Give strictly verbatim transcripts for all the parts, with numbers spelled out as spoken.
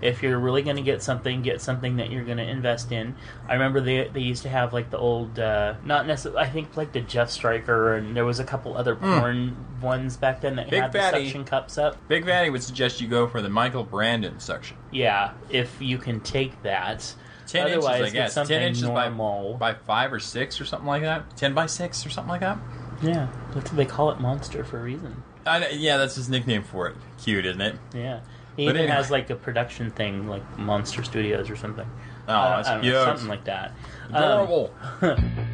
if you're really going to get something, get something that you're going to invest in. I remember they they used to have like the old, uh, not necessarily, I think like the Jeff Stryker, and there was a couple other porn mm. ones back then that Big had Fatty, the suction cups up. Big Fatty would suggest you go for the Michael Brandon suction. Yeah, if you can take that. Ten Otherwise, inches, I guess. Something Ten inches normal. by, by five or six or something like that. Ten by six or something like that. Yeah, that's what they call it, Monster, for a reason. I, yeah, that's his nickname for it. Cute, isn't it? Yeah. He But even anyway. has like a production thing, like Monster Studios or something. Oh, Uh, that's I don't cute. know, something like that. Adorable. Um,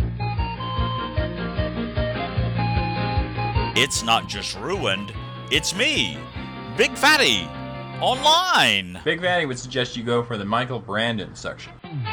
It's not just ruined, it's me, Big Fatty, online. Big Fatty would suggest you go for the Michael Brandon section.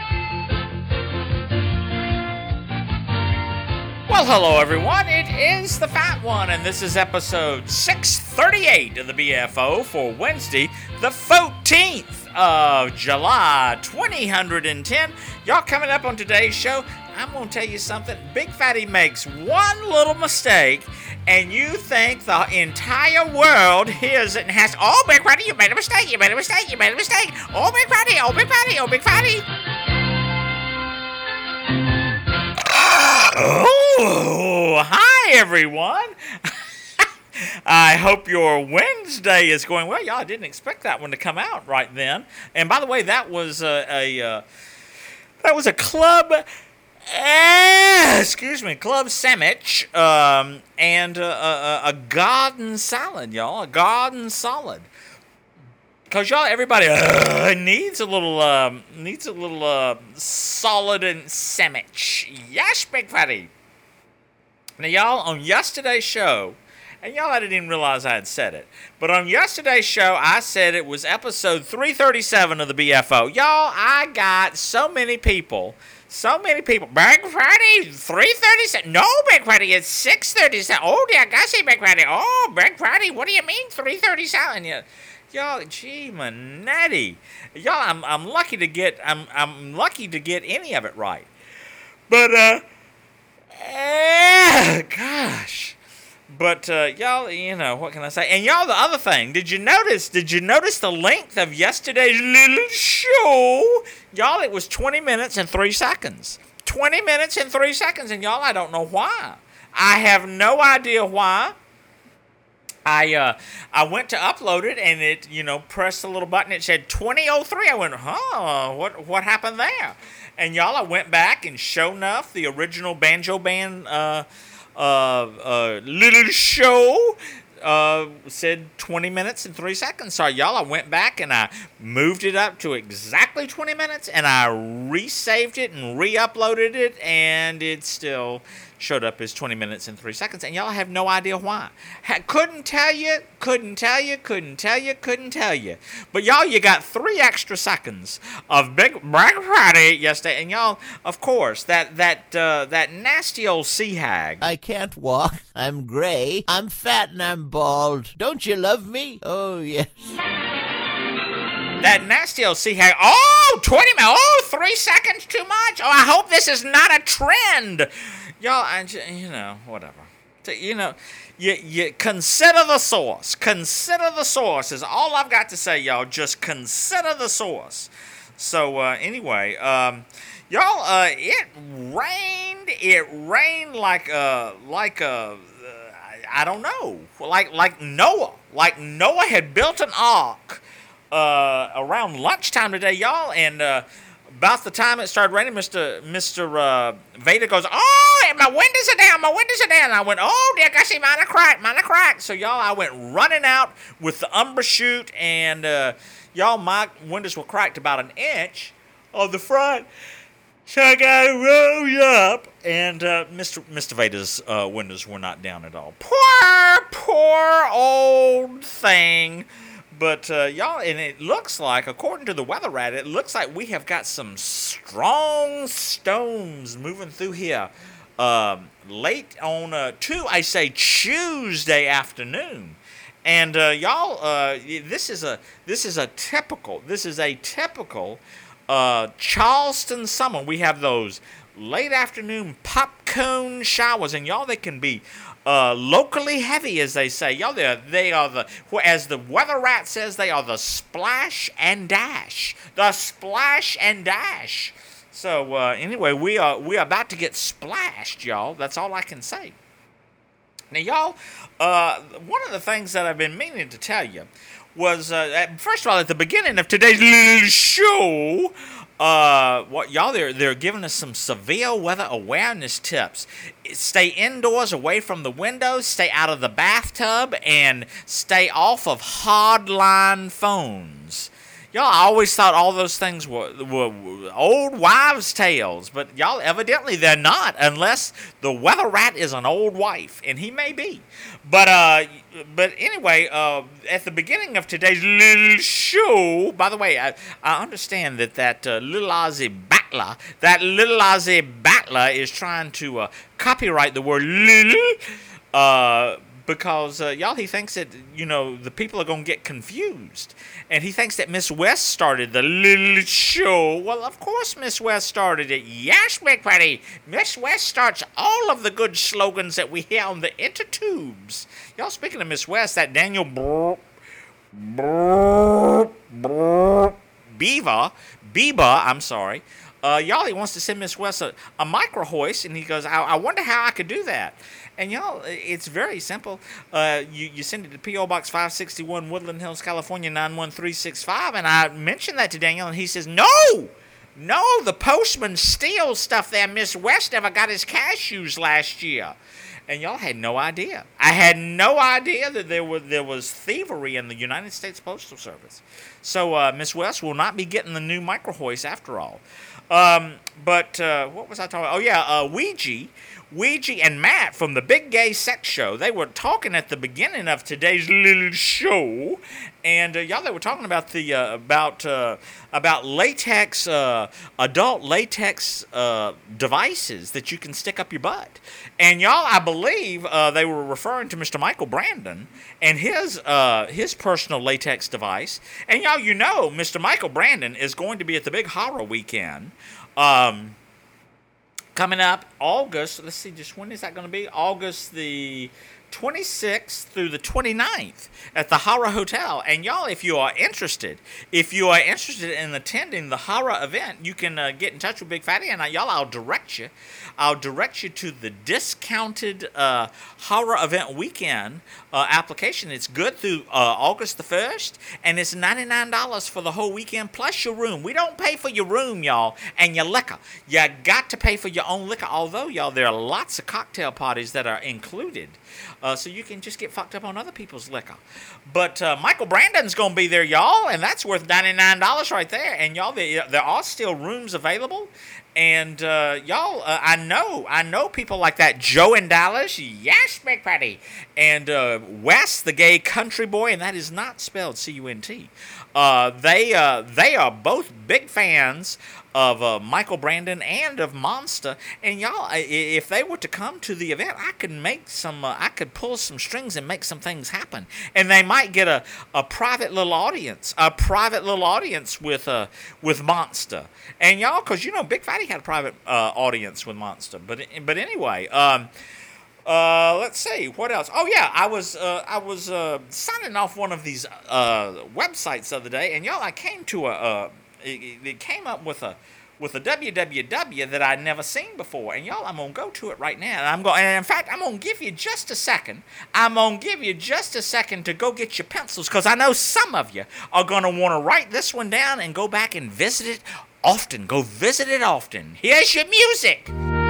Well, hello everyone, it is the Fat One, and this is episode six thirty-eight of the B F O for Wednesday, the fourteenth of July, twenty ten. Y'all, coming up on today's show, I'm going to tell you something. Big Fatty makes one little mistake, and you think the entire world hears it and has, oh, Big Fatty, you made a mistake, you made a mistake, you made a mistake. Oh, Big Fatty, oh, Big Fatty, oh, Big Fatty. Oh, hi, everyone. I hope your Wednesday is going well. Y'all, I didn't expect that one to come out right then. And by the way, that was a, a uh, that was a club, uh, excuse me, club sandwich, um, and uh, a, a garden salad, y'all, a garden salad. Cause y'all, everybody uh, needs a little, uh, needs a little uh, solid and sandwich. Yes, Big Fatty. Now, y'all, on yesterday's show, and y'all, I didn't even realize I had said it, but on yesterday's show, I said it was episode three thirty-seven of the B F O. Y'all, I got so many people, so many people. Big Fatty, three thirty-seven. No, Big Fatty, it's six thirty-seven. Oh, dear, I say, Big Fatty. Oh, Big Fatty, what do you mean three thirty-seven? Yeah. Y'all, gee, manetti. Y'all, I'm I'm lucky to get I'm I'm lucky to get any of it right. But uh, eh, gosh. But uh, y'all, you know, what can I say? And y'all, the other thing, did you notice? Did you notice the length of yesterday's little show? Y'all, it was twenty minutes and three seconds. twenty minutes and three seconds, and y'all, I don't know why. I have no idea why. I uh, I went to upload it, and it, you know, pressed the little button. It said twenty oh three. I went, huh, what what happened there? And y'all, I went back, and sure enough, the original Banjo Band uh, uh, uh, little show uh, said twenty minutes and three seconds. So y'all, I went back, and I moved it up to exactly twenty minutes, and I resaved it and re-uploaded it, and it still showed up as twenty minutes and three seconds, and y'all have no idea why. Ha- couldn't tell you, couldn't tell you, couldn't tell you, couldn't tell you. But y'all, you got three extra seconds of Big Black Friday yesterday, and y'all, of course, that that uh, that nasty old sea hag. I can't walk. I'm gray. I'm fat and I'm bald. Don't you love me? Oh, yes. That nasty old sea hag. Oh, twenty minutes. Oh, three seconds too much. Oh, I hope this is not a trend. Y'all, I, you know, whatever. You know, you, you consider the source. Consider the source is all I've got to say, y'all. Just consider the source. So, uh, anyway, um, y'all, uh, it rained. It rained like a, like a, uh, I don't know, like like Noah. Like Noah had built an ark uh, around lunchtime today, y'all, and uh, about the time it started raining, Mister Mister Uh, Vader goes, oh, my windows are down, my windows are down. And I went, oh, dear, I see mine are cracked, mine are cracked. So, y'all, I went running out with the Umbra chute, and, uh, y'all, my windows were cracked about an inch on the front. So I got to roll up, and uh, Mister Mister Vader's uh, windows were not down at all. Poor, poor old thing. But, uh, y'all, and it looks like, according to the weather rat, it looks like we have got some strong storms moving through here um, late on, uh, two, I say, Tuesday afternoon. And, uh, y'all, uh, this is a this is a typical, this is a typical uh, Charleston summer. We have those late afternoon popcorn showers, and y'all, they can be uh, locally heavy, as they say. Y'all, they are, they are the, as the weather rat says, they are the splash and dash. The splash and dash. So uh, anyway, we are we are about to get splashed, y'all. That's all I can say. Now, y'all, uh, one of the things that I've been meaning to tell you was, uh, first of all, at the beginning of today's little show, uh, what y'all, they're, they're giving us some severe weather awareness tips. Stay indoors, away from the windows, stay out of the bathtub, and stay off of hardline phones. Y'all, I always thought all those things were, were, were old wives' tales, but y'all, evidently they're not, unless the weather rat is an old wife, and he may be. But uh, but anyway, uh, at the beginning of today's little show, by the way, I, I understand that that uh, little Ozzy Battler, that little Ozzy Battler is trying to uh, copyright the word little, uh, because, uh, y'all, he thinks that, you know, the people are going to get confused. And he thinks that Miss West started the little show. Well, of course Miss West started it. Yes, Big Patty. Miss West starts all of the good slogans that we hear on the intertubes. Y'all, speaking of Miss West, that Daniel Brr, Brr, Brr, Beaver, Bieber, I'm sorry, uh, y'all, he wants to send Miss West a, a micro hoist, and he goes, I, I wonder how I could do that. And y'all, it's very simple. Uh, you, you send it to P O Box five sixty-one, Woodland Hills, California, nine one three six five. And I mentioned that to Daniel, and he says, no, no, the postman steals stuff there. Miss West never got his cashews last year. And y'all had no idea. I had no idea that there was, there was thievery in the United States Postal Service. So uh, Miss West will not be getting the new micro hoist after all. Um, but uh, what was I talking about? Oh, yeah, uh, Ouija. Ouija and Matt from the Big Gay Sex Show, they were talking at the beginning of today's little show, and uh, y'all, they were talking about the uh, about uh, about latex, uh, adult latex uh, devices that you can stick up your butt. And y'all, I believe uh, they were referring to Mister Michael Brandon and his uh, his personal latex device. And y'all, you know, Mister Michael Brandon is going to be at the Big Horror Weekend. Um, Coming up August, let's see, just when is that going to be? August the twenty-sixth through the twenty-ninth at the Horror Hotel. And y'all, if you are interested, if you are interested in attending the horror event, you can uh, get in touch with Big Fatty, and uh, y'all, I'll direct you. I'll direct you to the discounted uh, horror event weekend uh, application. It's good through uh, August the first, and it's ninety-nine dollars for the whole weekend plus your room. We don't pay for your room, y'all, and your liquor. You got to pay for your own liquor, although, y'all, there are lots of cocktail parties that are included. Uh, so you can just get fucked up on other people's liquor. But uh, Michael Brandon's going to be there, y'all, and that's worth ninety-nine dollars right there. And, y'all, there, there are still rooms available. And, uh, y'all, uh, I know, I know people like that. Joe in Dallas, yes, Big Patty. And uh, Wes, the gay country boy, and that is not spelled C U N T. Uh, they, uh, they are both big fans of uh, Michael Brandon and of Monster, and y'all, if they were to come to the event, I could make some, uh, I could pull some strings and make some things happen, and they might get a, a private little audience, a private little audience with uh, with Monster, and y'all, cause you know, Big Fatty had a private uh, audience with Monster, but but anyway, um. Uh, let's see what else. Oh yeah, I was uh, I was uh, signing off one of these uh, websites the other day, and y'all, I came to a uh, it, it came up with a with a W W W that I'd never seen before, and y'all, I'm gonna go to it right now. And I'm going, and in fact, I'm gonna give you just a second. I'm gonna give you just a second to go get your pencils, because I know some of you are gonna want to write this one down and go back and visit it often. Go visit it often. Here's your music.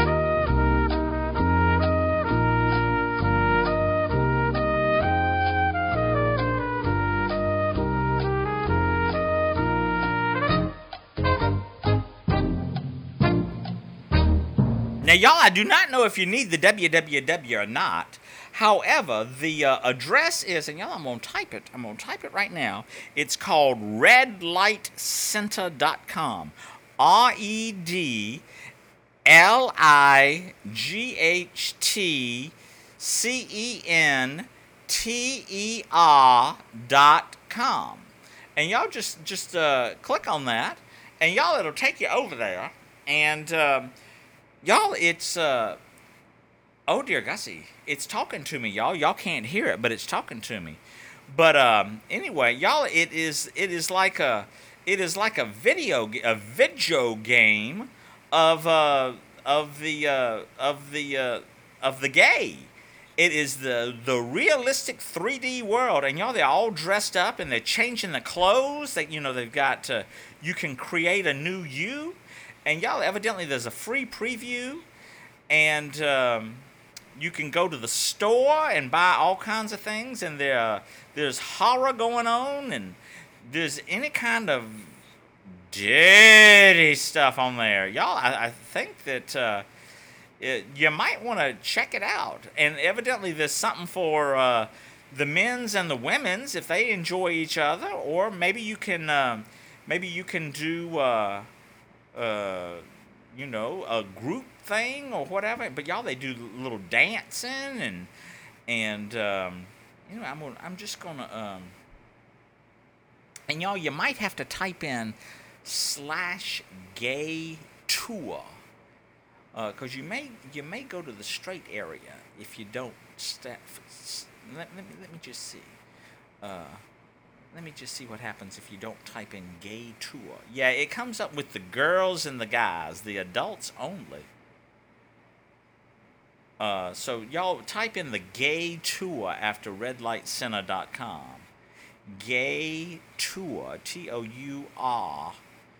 Now, y'all, I do not know if you need the W W W or not. However, the uh, address is, and y'all, I'm going to type it. I'm going to type it right now. It's called red light center dot com. R E D L I G H T C E N T E R dot com. And y'all just, just uh, click on that. and y'all, it'll take you over there, and um, y'all, it's uh, oh dear Gussie, it's talking to me, y'all. Y'all can't hear it, but it's talking to me. But um, anyway, y'all, it is it is like a it is like a video a video game of uh of the uh, of the uh, of the gay. It is the the realistic three D world, and y'all, they're all dressed up and they're changing the clothes. That you know they've got uh, you can create a new you, and y'all, evidently there's a free preview, and um, you can go to the store and buy all kinds of things, and there uh, there's horror going on, and there's any kind of dirty stuff on there, y'all. I, I think that. Uh, It, you might want to check it out. And evidently there's something for uh, the men's and the women's if they enjoy each other, or maybe you can uh, maybe you can do uh, uh, you know, a group thing or whatever. But y'all, they do little dancing and and um, you know, I'm gonna, I'm just gonna um, and y'all, you might have to type in slash gay tour. Because uh, you may you may go to the straight area if you don't step. Let, let, me, let me just see. Uh, let me just see what happens if you don't type in gay tour. Yeah, it comes up with the girls and the guys, the adults only. Uh, so y'all type in the gay tour after red light center dot com. Gay tour, T O U R.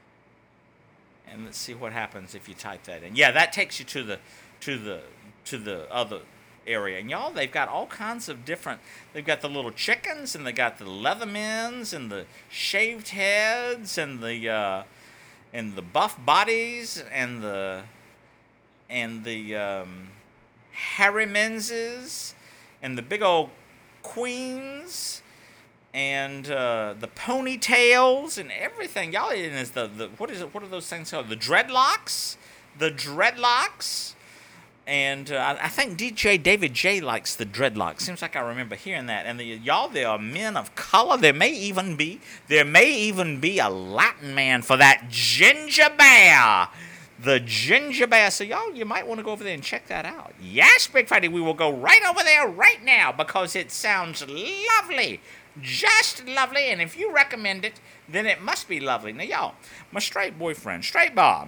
And let's see what happens if you type that in. Yeah, that takes you to the to the to the other area. And y'all, they've got all kinds of different. They've got the little chickens, and they got the Leathermans, and the shaved heads, and the uh, and the buff bodies, and the and the um, hairy menses, and the big old queens. And uh, the ponytails and everything, y'all. It is the, the what is it? What are those things called? The dreadlocks, the dreadlocks, and uh, I, I think D J David J likes the dreadlocks. Seems like I remember hearing that. And the, y'all, there are men of color. There may even be there may even be a Latin man for that ginger bear. The ginger bear. So y'all, you might want to go over there and check that out. Yes, Big Fatty, we will go right over there right now because it sounds lovely. Just lovely, and if you recommend it, then it must be lovely. Now, y'all, my straight boyfriend, Straight Bob,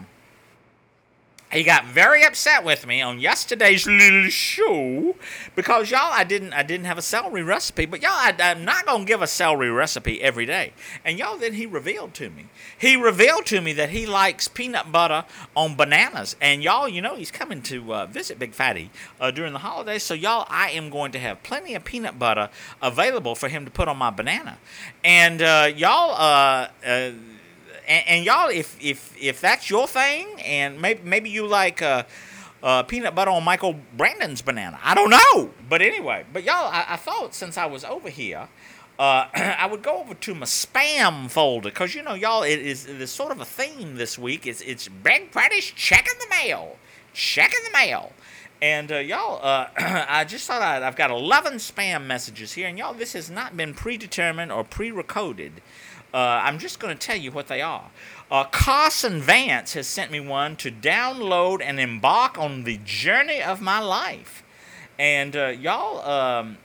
he got very upset with me on yesterday's little show because, y'all, I didn't I didn't have a celery recipe. But, y'all, I, I'm not going to give a celery recipe every day. And, y'all, then he revealed to me. He revealed to me that he likes peanut butter on bananas. And, y'all, you know he's coming to uh, visit Big Fatty uh, during the holidays. So, y'all, I am going to have plenty of peanut butter available for him to put on my banana. And, uh, y'all, uh... uh And, and y'all, if if if that's your thing, and maybe maybe you like uh, uh, peanut butter on Michael Brandon's banana, I don't know. But anyway, but y'all, I, I thought since I was over here, uh, I would go over to my spam folder because you know, y'all, it is it is sort of a theme this week. It's it's Big Fatty's checking the mail, checking the mail. And, uh, y'all, uh, I just thought I'd, I've got eleven spam messages here, and y'all, this has not been predetermined or pre-recorded. Uh, I'm just going to tell you what they are. Uh, Carson Vance has sent me one to download and embark on the journey of my life. And, uh, y'all, um,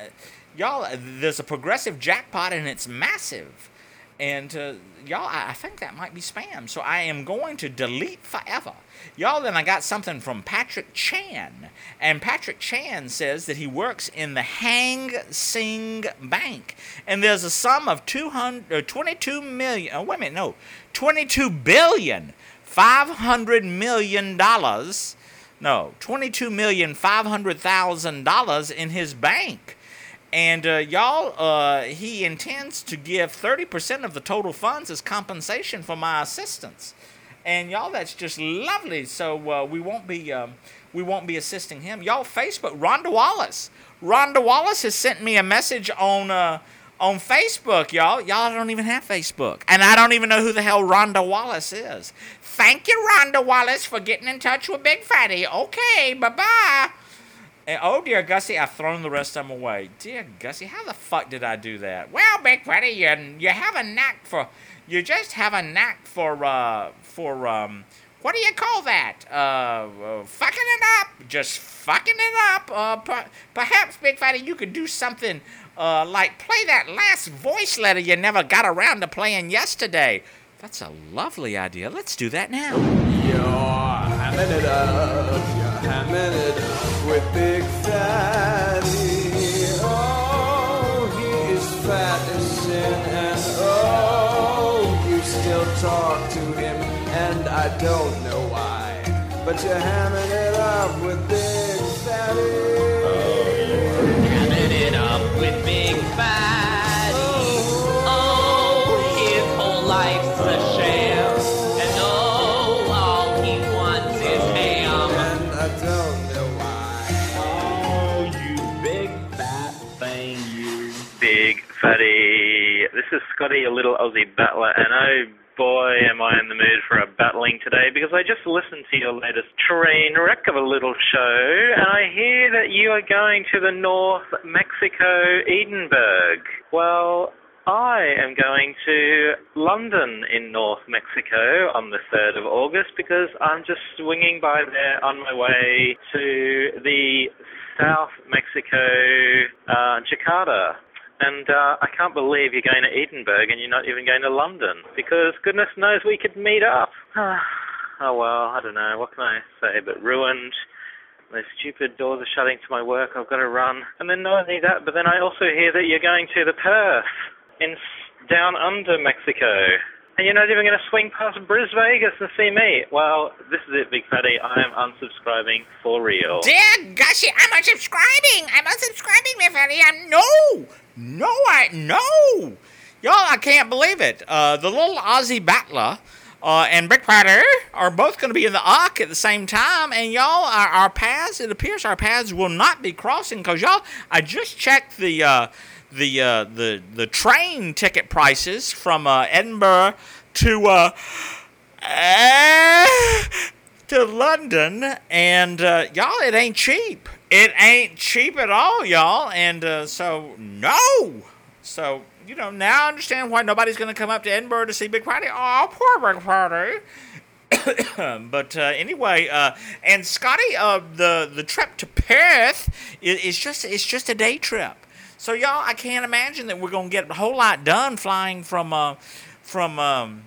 y'all, there's a progressive jackpot, and it's massive. And, uh, y'all, I, I think that might be spam. So I am going to delete forever. Y'all, then I got something from Patrick Chan. And Patrick Chan says that he works in the Hang Seng Bank. And there's a sum of two hundred, twenty-two million, oh, wait a minute, no, twenty-two billion, five hundred million dollars, no, twenty-two million, five hundred thousand dollars in his bank. And, uh, y'all, uh, he intends to give thirty percent of the total funds as compensation for my assistance. And, y'all, that's just lovely. So uh, we won't be um, we won't be assisting him. Y'all, Facebook, Rhonda Wallace. Rhonda Wallace has sent me a message on uh, on Facebook, y'all. Y'all don't even have Facebook. And I don't even know who the hell Rhonda Wallace is. Thank you, Rhonda Wallace, for getting in touch with Big Fatty. Okay, bye-bye. And, oh, dear Gussie, I've thrown the rest of them away. Dear Gussie, how the fuck did I do that? Well, Big Fatty, you, you have a knack for you just have a knack for uh for um what do you call that? Uh, uh fucking it up, just fucking it up. Uh, per- perhaps Big Fatty, you could do something uh like play that last voice letter you never got around to playing yesterday. That's a lovely idea. Let's do that now. You're hamming it up, you're hamming it up with Big Fatty. Oh, he is fat as sin, and oh, you still talk to him, and I don't know why, but you're hamming it up with Big Fatty. Oh, you're hamming it up with Big Fatty. Oh, his whole life's a sham, and oh, all he wants is ham. And I don't know why. Oh, you big fat thing, you. Big Fatty. This is Scotty, a little Aussie battler, and oh boy, am I in the mood for a battling today, because I just listened to your latest train wreck of a little show, and I hear that you are going to the North Mexico Edinburgh. Well, I am going to London in North Mexico on the third of August, because I'm just swinging by there on my way to the South Mexico uh, Jakarta. And uh, I can't believe you're going to Edinburgh and you're not even going to London, because goodness knows we could meet up. Oh well, I don't know, what can I say, but ruined. Those stupid doors are shutting to my work, I've got to run. And then not only that, but then I also hear that you're going to the Perth in down under Mexico. And you're not even going to swing past Bris Vegas and see me. Well, this is it, Big Fatty. I am unsubscribing for real. Dear gushy, I'm unsubscribing. I'm unsubscribing, Big Fatty. I'm no, no, I no. Y'all, I can't believe it. Uh, the little Aussie battler uh, and Big Fatty are both going to be in the Ark at the same time, and y'all, our, our paths, it appears our paths will not be crossing, because y'all, I just checked the. Uh, The uh, the the train ticket prices from uh, Edinburgh to uh, uh, to London, and uh, y'all, it ain't cheap. It ain't cheap at all, y'all. And uh, so no, so you know now I understand why nobody's gonna come up to Edinburgh to see Big Party. Oh, poor Big Party. But uh, anyway, uh, and Scotty, uh, the the trip to Perth is, is just it's just a day trip. So y'all, I can't imagine that we're gonna get a whole lot done flying from, uh, from, um,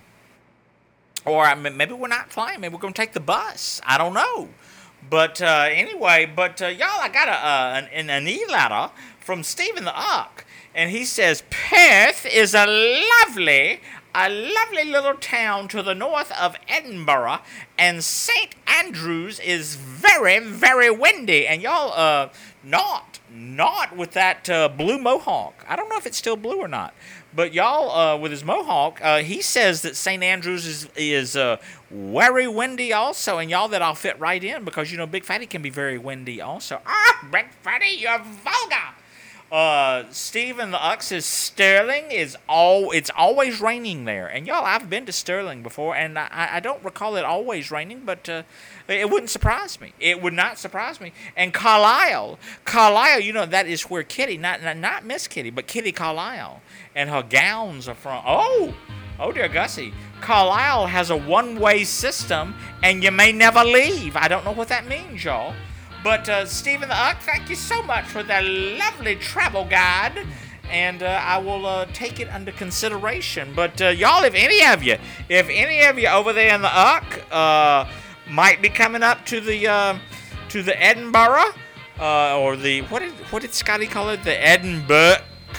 or maybe we're not flying. Maybe we're gonna take the bus. I don't know. But uh, anyway, but uh, y'all, I got a uh, an, an e-letter from Stephen the Ark, and he says Perth is a lovely, a lovely little town to the north of Edinburgh, and Saint Andrews is very, very windy. And y'all, uh, not. Not with that uh, blue mohawk. I don't know if it's still blue or not. But y'all, uh, with his mohawk, uh, he says that Saint Andrews is is uh, very windy also. And y'all, that I'll fit right in, because, you know, Big Fatty can be very windy also. Ah, Big Fatty, you're vulgar. Uh, Stephen the Ux says Stirling is all. It's always raining there. And y'all, I've been to Stirling before, and I, I don't recall it always raining, but uh, it wouldn't surprise me. It would not surprise me. And Carlisle, Carlisle, you know, that is where Kitty, not not, not Miss Kitty, but Kitty Carlisle, and her gowns are from. Oh, oh dear Gussie, Carlisle has a one-way system, and you may never leave. I don't know what that means, y'all. But uh, Stephen the Uck, thank you so much for that lovely travel guide, and uh, I will uh, take it under consideration. But uh, y'all, if any of you, if any of you over there in the Uck uh, might be coming up to the uh, to the Edinburgh uh, or the what did what did Scotty call it? The Edinburgh,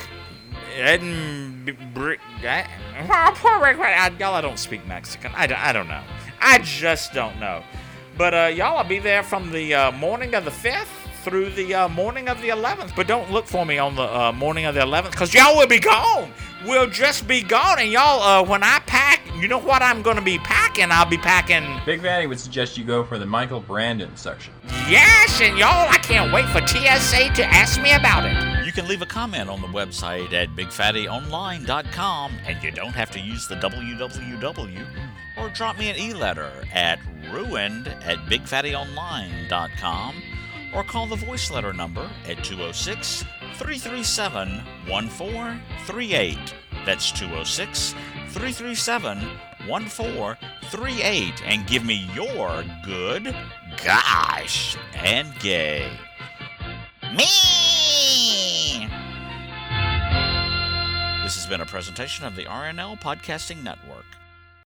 Edinburgh. Y'all, I don't speak Mexican. I don't, I don't know. I just don't know. But uh, y'all, I'll be there from the uh, morning of the fifth through the uh, morning of the eleventh. But don't look for me on the uh, morning of the eleventh, because y'all will be gone. We'll just be gone. And y'all, uh, when I pack, you know what I'm going to be packing? I'll be packing... Big Fatty would suggest you go for the Michael Brandon section. Yes, and y'all, I can't wait for T S A to ask me about it. You can leave a comment on the website at big fatty online dot com, and you don't have to use the w w w. Or drop me an e-letter at ruined at big fatty online dot com, or call the voice letter number at two oh six, three three seven, one four three eight. That's two oh six, three three seven, one four three eight and give me your good, gosh, and gay. Me! This has been a presentation of the R N L Podcasting Network.